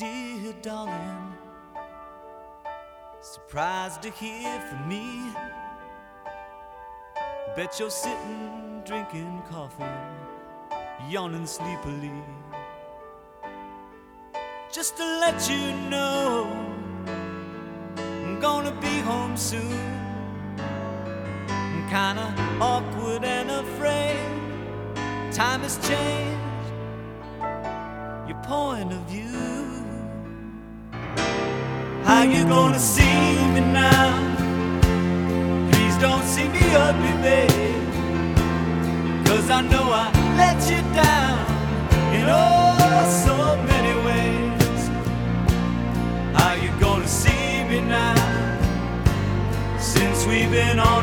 Dear darling, surprised to hear from me. Bet you're sitting drinking coffee, yawning sleepily. Just to let you know, I'm gonna be home soon. I'm kinda awkward and afraid. Time has changed your point of view. How you gonna see me now? Please don't see me ugly, babe, 'cause I know I let you down in oh so many ways. How you gonna see me now, since we've been on